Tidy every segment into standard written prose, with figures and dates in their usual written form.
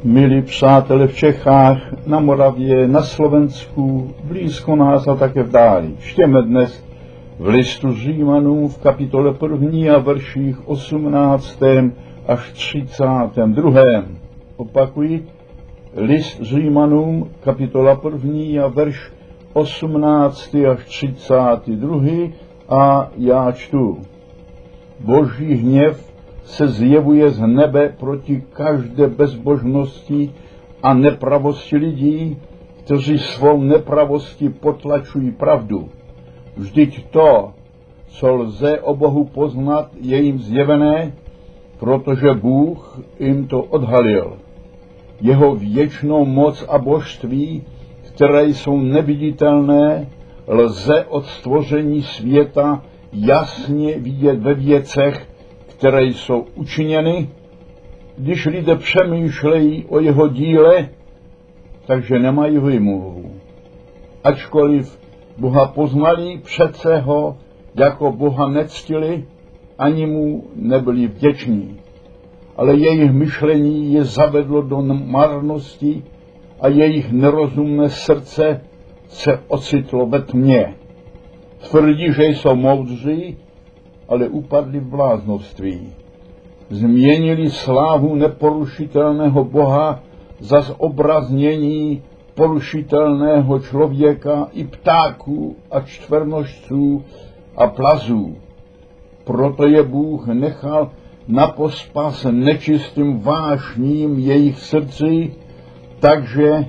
Milí přátelé v Čechách, na Moravě, na Slovensku, blízko nás a také v dáli. Čtěme dnes v listu Římanům v kapitole 1. a verších 18. až 32. Opakuji, list Římanům, kapitola 1. a verš 18. až 32. a já čtu. Boží hněv se zjevuje z nebe proti každé bezbožnosti a nepravosti lidí, kteří svou nepravostí potlačují pravdu. Vždyť to, co lze o Bohu poznat, je jim zjevené, protože Bůh jim to odhalil. Jeho věčnou moc a božství, které jsou neviditelné, lze od stvoření světa jasně vidět ve věcech, které jsou učiněny, když lidé přemýšlejí o jeho díle, takže nemají výmluvu. Ačkoliv Boha poznali, přece ho jako Boha nectili, ani mu nebyli vděční. Ale jejich myšlení je zavedlo do marnosti a jejich nerozumné srdce se ocitlo ve tmě. Tvrdí, že jsou moudří, ale upadli v bláznoství. Změnili slávu neporušitelného Boha za zobraznění porušitelného člověka i ptáků a čtvernožců a plazů. Proto je Bůh nechal na pospas nečistým vášním jejich srdcí, takže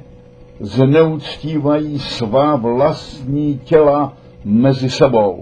zneuctívají svá vlastní těla mezi sebou.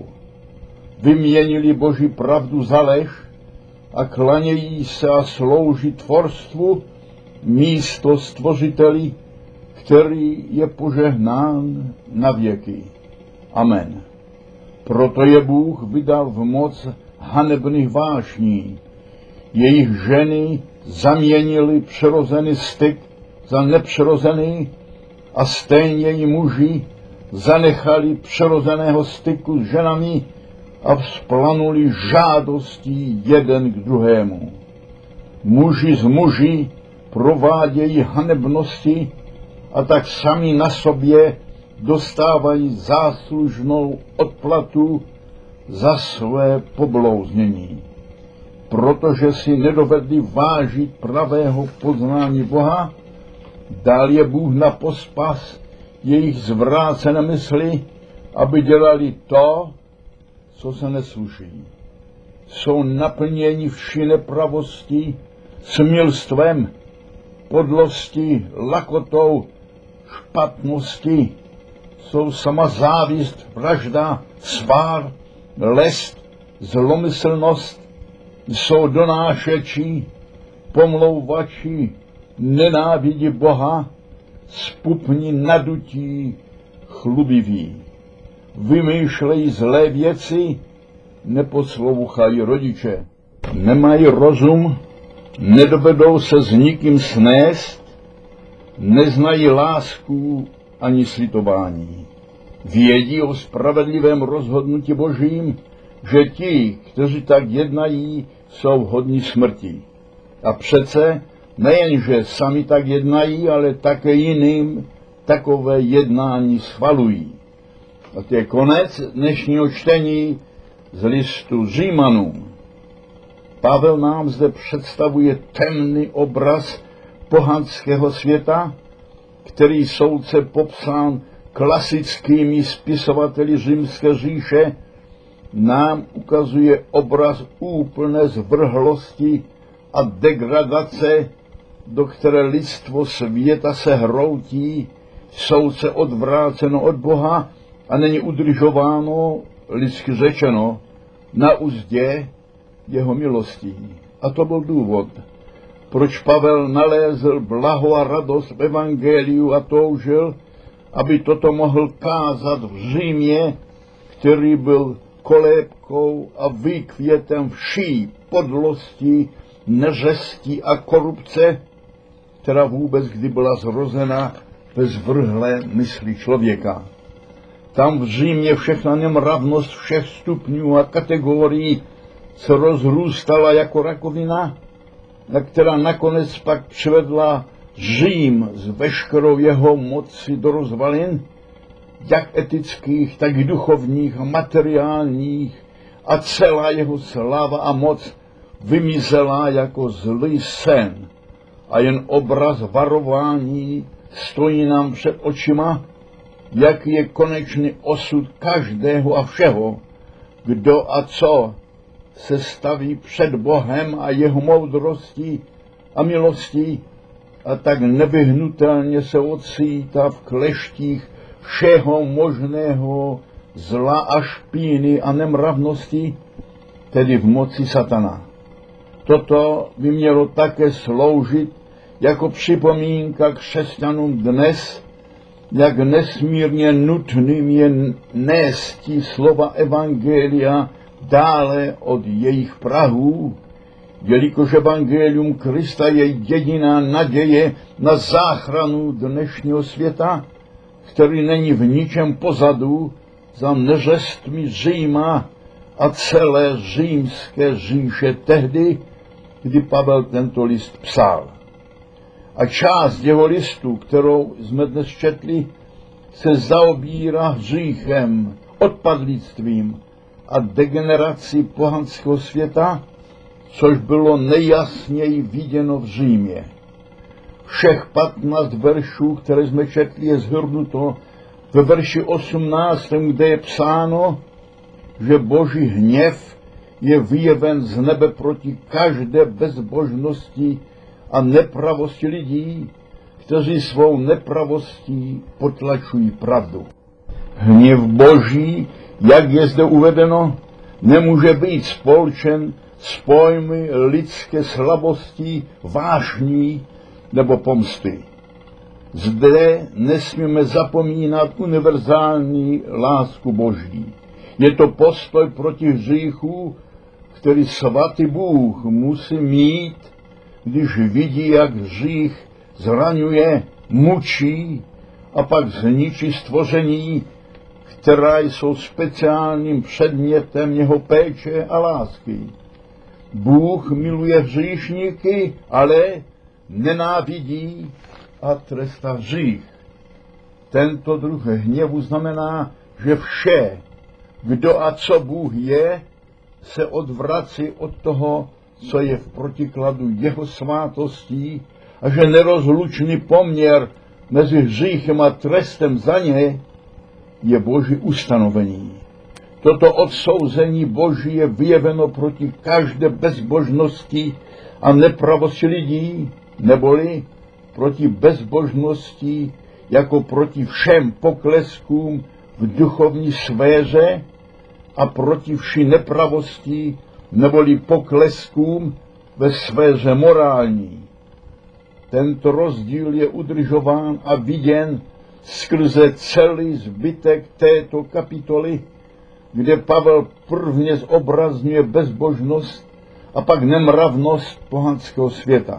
Vyměnili Boží pravdu za lež a klanějí se a slouží tvorstvu místo stvořiteli, který je požehnán na věky. Amen. Proto je Bůh vydal v moc hanebných vášní. Jejich ženy zaměnili přirozený styk za nepřirozený a stejně i muži zanechali přirozeného styku s ženami a vzplanuli žádostí jeden k druhému. Muži z muži provádějí hanebnosti a tak sami na sobě dostávají záslužnou odplatu za své poblouznění. Protože si nedovedli vážit pravého poznání Boha, dal je Bůh na pospas jejich zvrácené mysli, aby dělali to, co se nesluší. Jsou naplněni vší nepravostí, smilstvem, podlosti, lakotou, špatnosti. Jsou sama závist, vražda, svár, lest, zlomyslnost. Jsou donášeči, pomlouvači, nenávidí Boha, zpupní nadutí, chlubiví. Vymýšlejí zlé věci, neposlouchají rodiče. Nemají rozum, nedovedou se s nikým snést, neznají lásku ani slitování. Vědí o spravedlivém rozhodnutí Božím, že ti, kteří tak jednají, jsou hodní smrti. A přece nejenže sami tak jednají, ale také jiným takové jednání schvalují. A to je konec dnešního čtení z listu Římanům. Pavel nám zde představuje temný obraz pohanského světa, který soudce popsán klasickými spisovateli římské říše, nám ukazuje obraz úplné zvrhlosti a degradace, do které lidstvo světa se hroutí, soudce odvráceno od Boha a není udržováno, lidsky řečeno, na uzdě jeho milostí. A to byl důvod, proč Pavel nalézl blaho a radost v evangeliu a toužil, aby toto mohl kázat v Římě, který byl kolébkou a výkvětem vší podlosti, neřesti a korupce, která vůbec kdy byla zrozena ve zvrhlé mysli člověka. Tam v Římě všechna nemravnost všech stupňů a kategorií se rozrůstala jako rakovina, která nakonec pak přivedla Řím s veškerou jeho moci do rozvalin, jak etických, tak i duchovních a materiálních, a celá jeho sláva a moc vymizela jako zlý sen a jen obraz varování stojí nám před očima, jaký je konečný osud každého a všeho, kdo a co se staví před Bohem a jeho moudrostí a milostí a tak nevyhnutelně se ocítá v kleštích všeho možného zla a špíny a nemravnosti, tedy v moci satana. Toto by mělo také sloužit jako připomínka křesťanům dnes, jak nesmírně nutným je nésti slova evangelia dále od jejich prahů, jelikož evangelium Krista je jediná naděje na záchranu dnešního světa, který není v ničem pozadu za neřestmi Říma a celé římské říše tehdy, kdy Pavel tento list psal. A část jeho listu, kterou jsme dnes četli, se zaobírá hříchem, odpadlictvím a degenerací pohanského světa, což bylo nejjasněji viděno v Římě. Všech 15 veršů, které jsme četli, je shrnuto ve verši 18, kde je psáno, že Boží hněv je vyjeven z nebe proti každé bezbožnosti a nepravosti lidí, kteří svou nepravostí potlačují pravdu. Hněv Boží, jak je zde uvedeno, nemůže být spolčen s pojmy lidské slabosti, vášní nebo pomsty. Zde nesmíme zapomínat univerzální lásku Boží. Je to postoj proti hříchu, který svatý Bůh musí mít, když vidí, jak hřích zraňuje, mučí a pak zničí stvoření, která jsou speciálním předmětem jeho péče a lásky. Bůh miluje hříšníky, ale nenávidí a trestá hřích. Tento druh hněvu znamená, že vše, kdo a co Bůh je, se odvrací od toho, co je v protikladu jeho svátostí, a že nerozlučný poměr mezi hříchem a trestem za ně je Boží ustanovení. Toto odsouzení Boží je vyjeveno proti každé bezbožnosti a nepravosti lidí, neboli proti bezbožnosti jako proti všem pokleskům v duchovní sféře a proti vší nepravosti neboli pokleskům ve sféře morální. Tento rozdíl je udržován a viděn skrze celý zbytek této kapitoly, kde Pavel prvně zobrazňuje bezbožnost a pak nemravnost pohanského světa.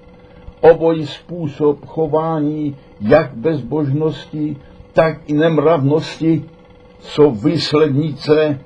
Obojí způsob chování jak bezbožnosti, tak i nemravnosti jsou výslednice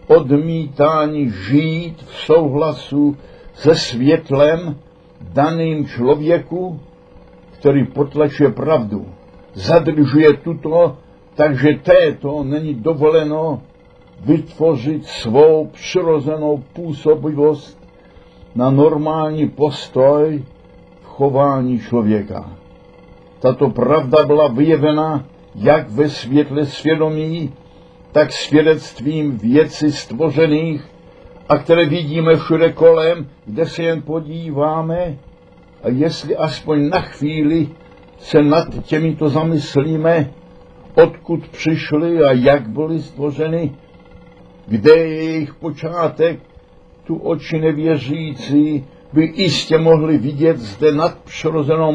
odmítání žít v souhlasu se světlem daným člověku, který potlačuje pravdu. Zadržuje tuto, takže této není dovoleno vytvořit svou přirozenou působivost na normální postoj v chování člověka. Tato pravda byla vyjevena jak ve světle svědomí, tak svědectvím věcí stvořených, a které vidíme všude kolem, kde se jen podíváme, a jestli aspoň na chvíli se nad těmito zamyslíme, odkud přišli a jak byli stvořeni, kde je jejich počátek, tu oči nevěřící by jistě mohli vidět zde nadpřirozenou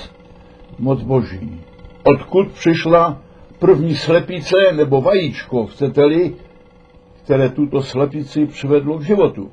moc Boží. Odkud přišla první slepice nebo vajíčko, chcete-li, které tuto slepici přivedlo k životu.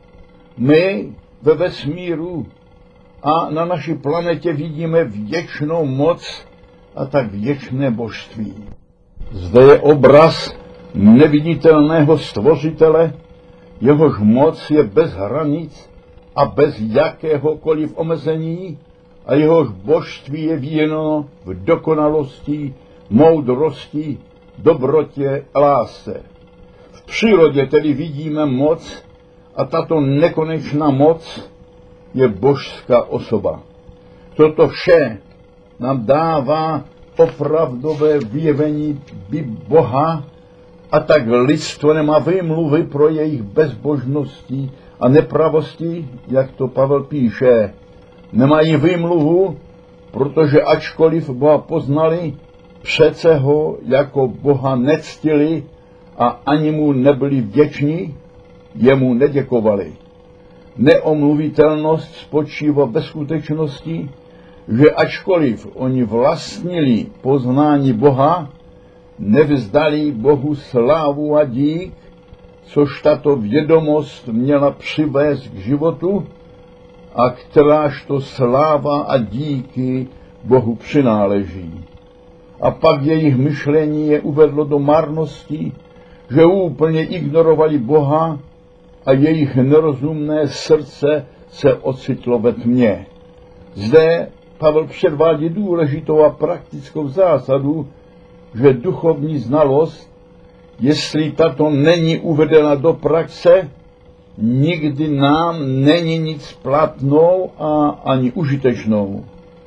My ve vesmíru a na naší planetě vidíme věčnou moc a tak věčné božství. Zde je obraz neviditelného stvořitele, jehož moc je bez hranic a bez jakéhokoliv omezení a jehož božství je víno v dokonalosti, moudrosti, dobrotě a lásce. V přírodě tedy vidíme moc a tato nekonečná moc je božská osoba. Toto vše nám dává opravdové vyjevení Boha, a tak lidstvo nemá výmluvy pro jejich bezbožnosti a nepravosti, jak to Pavel píše. Nemají výmluvu, protože ačkoliv Boha poznali, přece ho jako Boha nectili a ani mu nebyli vděční, jemu neděkovali. Neomluvitelnost spočívá ve skutečnosti, že ačkoliv oni vlastnili poznání Boha, nevzdali Bohu slávu a dík, což tato vědomost měla přivést k životu a kteráž to sláva a díky Bohu přináleží. A pak jejich myšlení je uvedlo do marnosti, že úplně ignorovali Boha a jejich nerozumné srdce se ocitlo ve tmě. Zde Pavel předvádí důležitou a praktickou zásadu, že duchovní znalost, jestli tato není uvedena do praxe, nikdy nám není nic platnou a ani užitečnou.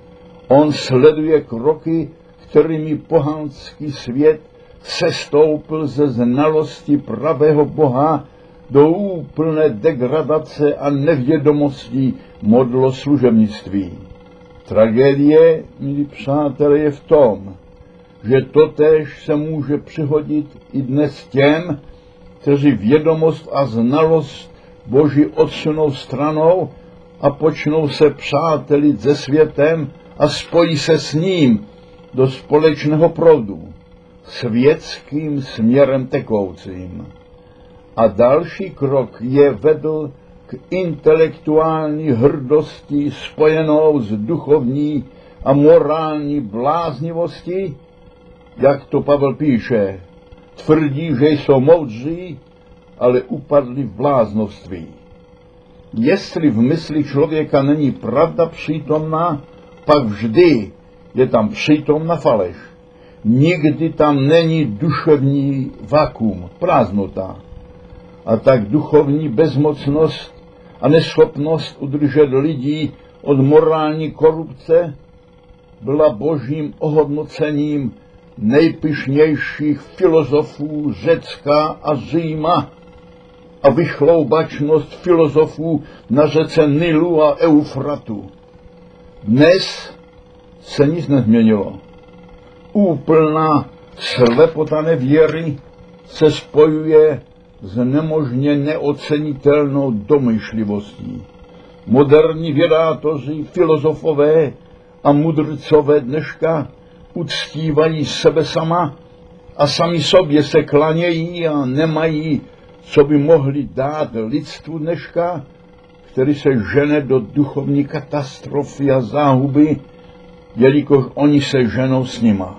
On sleduje kroky, kterými pohanský svět sestoupil ze znalosti pravého Boha do úplné degradace a nevědomosti modloslužebnictví. Tragédie, milí přátelé, je v tom, že totéž se může přihodit i dnes těm, kteří vědomost a znalost Boží odsunou stranou a počnou se přátelit se světem a spojí se s ním do společného proudu, světským směrem tekoucím. A další krok je vedl k intelektuální hrdosti spojenou s duchovní a morální bláznivostí, jak to Pavel píše, tvrdí, že jsou moudří, ale upadli v bláznovství. Jestli v mysli člověka není pravda přítomná, pak vždy je tam přítomna faleš. Nikdy tam není duševní vakuum, prázdnota. A tak duchovní bezmocnost a neschopnost udržet lidí od morální korupce byla božím ohodnocením nejpyšnějších filozofů Řecka a Říma a vychloubačnost filozofů na řece Nilu a Eufratu. Dnes se nic nezměnilo. Úplná slepota nevěry se spojuje s nemožně neocenitelnou domýšlivostí. Moderní vědátoři, filozofové a mudrcové dneška uctívají sebe sama a sami sobě se klanějí a nemají, co by mohli dát lidstvu dneška, který se žene do duchovní katastrofy a záhuby, jelikož oni se ženou s nima.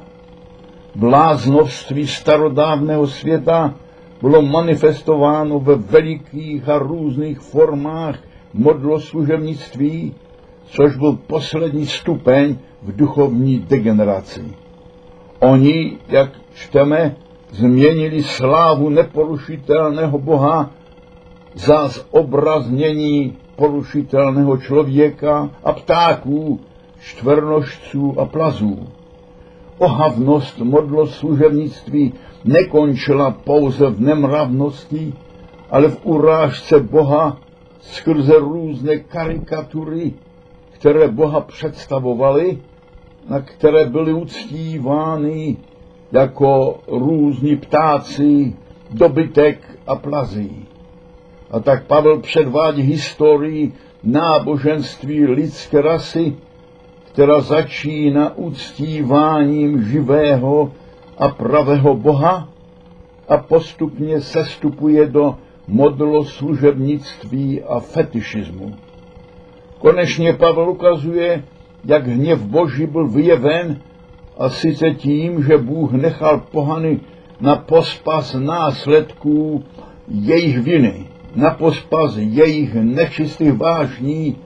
Bláznovství starodávného světa bylo manifestováno ve velikých a různých formách modloslužebnictví, což byl poslední stupeň v duchovní degeneraci. Oni, jak čteme, změnili slávu neporušitelného Boha za zobraznění porušitelného člověka a ptáků, čtvernožců a plazů. Ohavnost modloslužebnictví nekončila pouze v nemravnosti, ale v urážce Boha skrze různé karikatury, které Boha představovaly, na které byly uctívány jako různí ptáci, dobytek a plazí. A tak Pavel předvádí historii náboženství lidské rasy, která začíná uctíváním živého a pravého Boha a postupně sestupuje do modloslužebnictví a fetišismu. Konečně Pavel ukazuje, jak hněv Boží byl vyjeven, a sice tím, že Bůh nechal pohany na pospas následků jejich viny, na pospas jejich nečistých vášní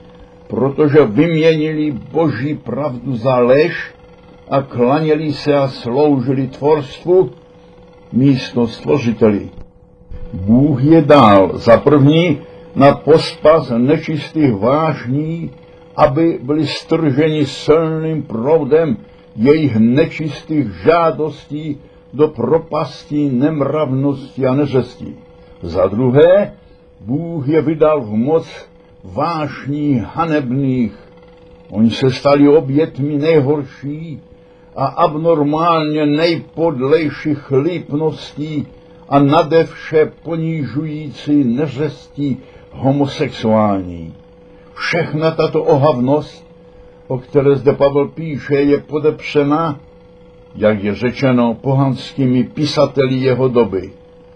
protože vyměnili Boží pravdu za lež a klaněli se a sloužili tvorstvu místo stvořiteli. Bůh je dal za první na pospas nečistých vášní, aby byli strženi silným proudem jejich nečistých žádostí do propastí nemravnosti a neřestí. Za druhé, Bůh je vydal v moc vášní hanebných. Oni se stali obětmi nejhorší a abnormálně nejpodlejších lípností a nade vše ponižující neřestí homosexuální. Všechna tato ohavnost, o které zde Pavel píše, je podepřena, jak je řečeno, pohanskými pisateli jeho doby.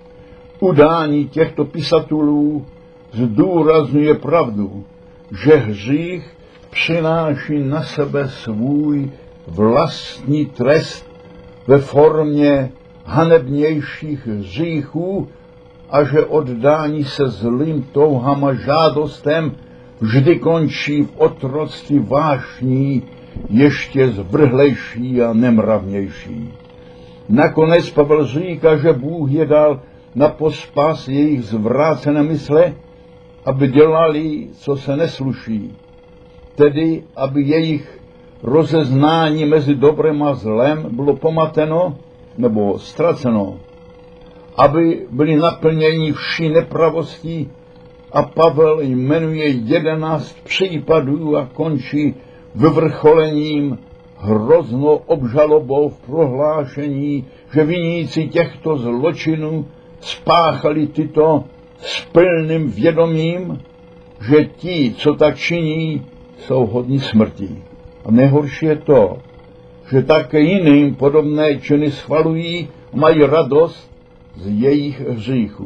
Udání těchto pisatelů zdůrazňuje pravdu, že hřích přináší na sebe svůj vlastní trest ve formě hanebnějších hříchů a že oddání se zlým touhám a žádostem vždy končí v otroctví vášní ještě zvrhlejší a nemravnější. Nakonec Pavel říká, že Bůh je dal na pospas jejich zvrácené mysle, aby dělali, co se nesluší, tedy aby jejich rozeznání mezi dobrem a zlem bylo pomateno nebo ztraceno, aby byli naplněni vší nepravostí, a Pavel jmenuje 11 případů a končí vyvrcholením hroznou obžalobou v prohlášení, že viníci těchto zločinů spáchali tyto s plným vědomím, že ti, co tak činí, jsou hodni smrti. A nejhorší je to, že také jiným podobné činy schvalují a mají radost z jejich hříchů.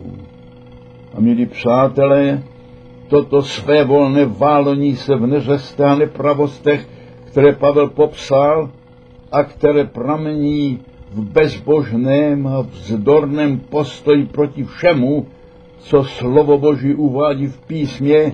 A milí přátelé, toto svévolné válení se v neřestech a nepravostech, které Pavel popsal a které pramení v bezbožném a vzdorném postoji proti všemu, co slovo Boží uvádí v písmě,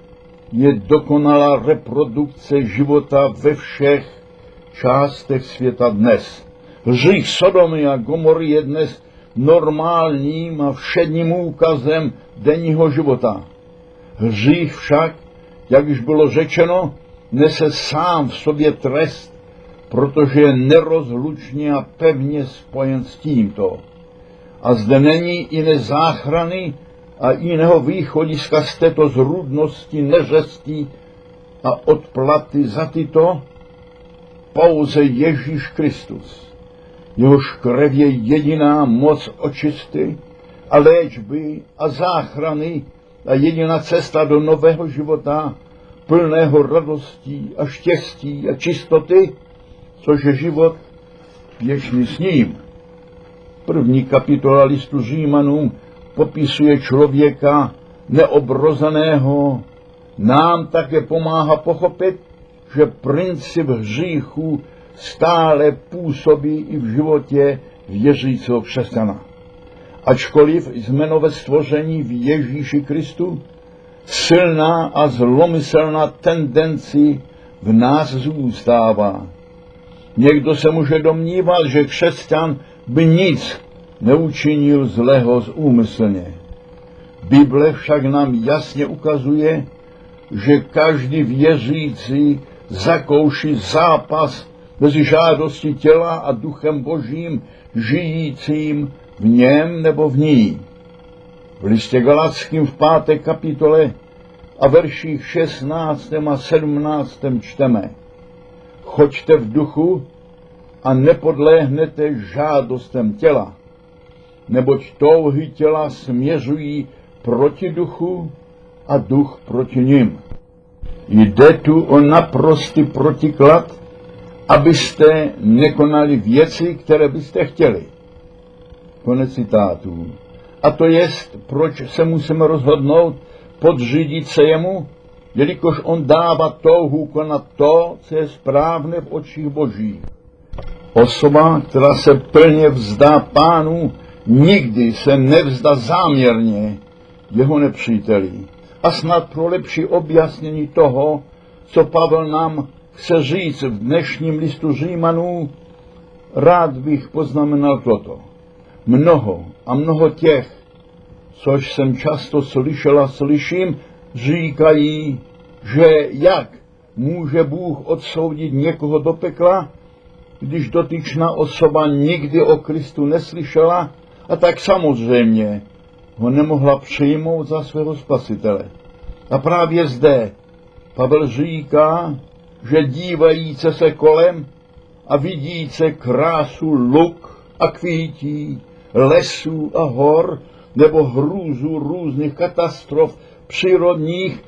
je dokonalá reprodukce života ve všech částech světa dnes. Hřích Sodomy a Gomory je dnes normálním a všedním úkazem denního života. Hřích však, jak již bylo řečeno, nese sám v sobě trest, protože je nerozlučně a pevně spojen s tímto. A zde není jiné záchrany a jiného východiska z této zrůdnosti, neřestí a odplaty za tyto, pouze Ježíš Kristus. Jehož krev je jediná moc očisty a léčby a záchrany a jediná cesta do nového života, plného radostí a štěstí a čistoty, což je život věčný s ním. První kapitola listu Římanům popisuje člověka neobrozeného. Nám také pomáhá pochopit, že princip hříchu stále působí i v životě věřícího křesťana. Ačkoliv jsme nové stvoření v Ježíši Kristu, silná a zlomyslná tendenci v nás zůstává. Někdo se může domnívat, že křesťan by nic neučinil zlého zúmyslně. Bible však nám jasně ukazuje, že každý věřící zakouší zápas mezi žádostí těla a duchem Božím, žijícím v něm nebo v ní. V listě Galatským v 5. kapitole a verších 16. a 17. čteme: Choďte v duchu a nepodléhnete žádostem těla, neboť touhy těla směřují proti duchu a duch proti nim. Jde tu o naprostý protiklad, abyste nekonali věci, které byste chtěli. Konec citátů. A to jest, proč se musíme rozhodnout podřídit se jemu, jelikož on dává touhu konat to, co je správné v očích Božích. Osoba, která se plně vzdá Pánu, nikdy se nevzdá záměrně jeho nepříteli. A snad pro lepší objasnění toho, co Pavel nám chce říct v dnešním listu Římanů, rád bych poznamenal toto. Mnoho těch, což jsem často slyšel a slyším, říkají, že jak může Bůh odsoudit někoho do pekla, když dotyčná osoba nikdy o Kristu neslyšela a tak samozřejmě ho nemohla přijmout za svého spasitele. A právě zde Pavel říká, že dívajíce se kolem a vidíce krásu luk a kvítí, lesů a hor, nebo hrůzu různých katastrof přírodních,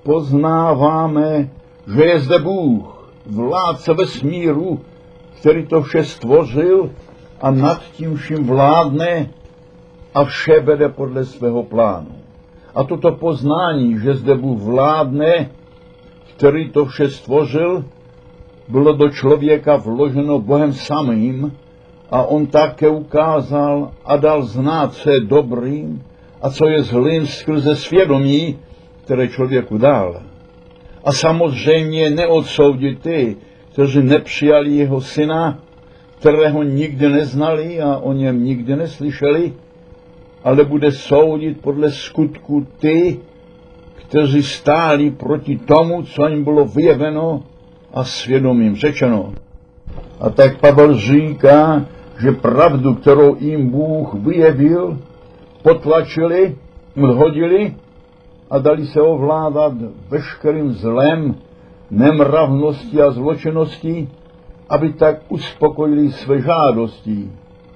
poznáváme, že je zde Bůh, vládce vesmíru, který to vše stvořil a nad tím vším vládne a vše vede podle svého plánu. A toto poznání, že zde Bůh vládne, který to vše stvořil, bylo do člověka vloženo Bohem samým a on také ukázal a dal znát, co je dobrým a co je zlým skrze svědomí, které člověku dal. A samozřejmě neodsoudit ty, kteří nepřijali jeho syna, kterého nikdy neznali a o něm nikdy neslyšeli, ale bude soudit podle skutku ty, kteří stáli proti tomu, co jim bylo vyjeveno a svědomím řečeno. A tak Pavel říká, že pravdu, kterou jim Bůh vyjevil, potlačili, odhodili a dali se ovládat veškerým zlem, nemravností a zločinností, aby tak uspokojili své žádosti.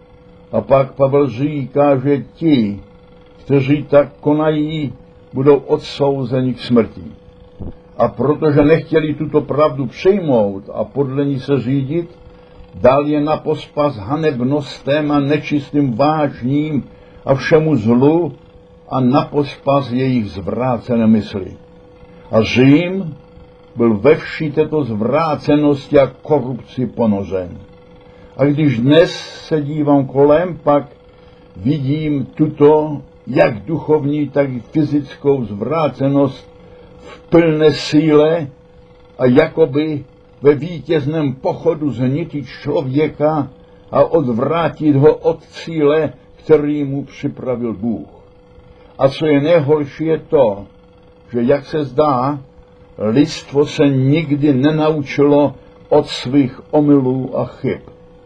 A pak Pavel říká, že ti, kteří tak konají, budou odsouzeni k smrti. A protože nechtěli tuto pravdu přijmout a podle ní se řídit, dal je na pospas hanebnostem a nečistým vážním a všemu zlu a na pospas jejich zvrácené mysli. A Řím byl ve vší této zvrácenosti a korupci ponořen. A když dnes se dívám kolem, pak vidím tuto jak duchovní, tak i fyzickou zvrácenost v plné síle a jakoby ve vítězném pochodu zničit člověka a odvrátit ho od cíle, který mu připravil Bůh. A co je nejhorší, je to, že jak se zdá, lidstvo se nikdy nenaučilo od svých omylů a chyb.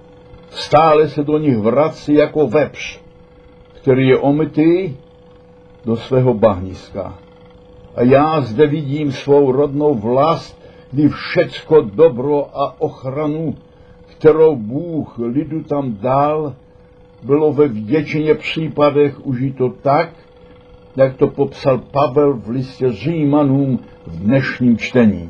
Stále se do nich vrací jako vepř, který je omytý do svého bahniska. A já zde vidím svou rodnou vlast, kdy všecko dobro a ochranu, kterou Bůh lidu tam dal, bylo ve většině případech užito tak, jak to popsal Pavel v listě Římanům v dnešním čtení.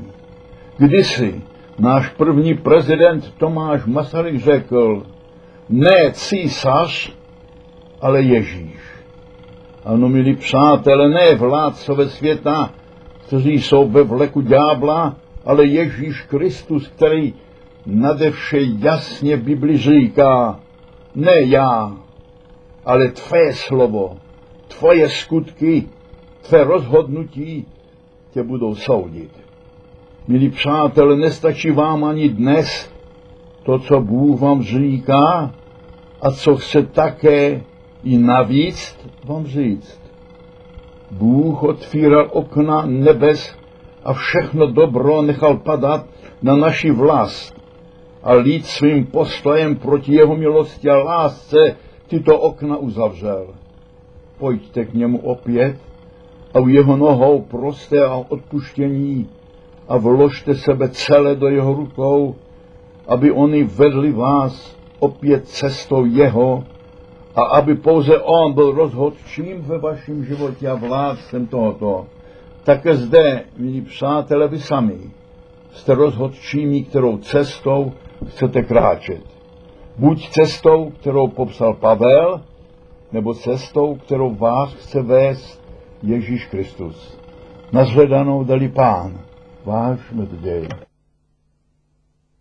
Kdysi náš první prezident Tomáš Masaryk řekl, ne císař, ale Ježíš. Ano, milí přátelé, ne vládcové světa, kteří jsou ve vleku ďábla, ale Ježíš Kristus, který nade vše jasně v Bibli říká, ne já, ale tvé slovo, tvoje skutky, tvé rozhodnutí tě budou soudit. Milí přátelé, nestačí vám ani dnes to, co Bůh vám říká a co chce také i navíc vám říct. Bůh otvíral okna nebes a všechno dobro nechal padat na naši vlast a lid svým postojem proti jeho milosti a lásce tyto okna uzavřel. Pojďte k němu opět a u jeho nohou proste a odpuštění a vložte sebe celé do jeho rukou, aby oni vedli vás opět cestou jeho a aby pouze on byl rozhodčím ve vašem životě a vládcem tohoto. Také zde, milí přátelé, vy sami jste rozhodčími, kterou cestou chcete kráčet. Buď cestou, kterou popsal Pavel, nebo cestou, kterou vás chce vést Ježíš Kristus. Nashledanou dali Pán, váš medvěd.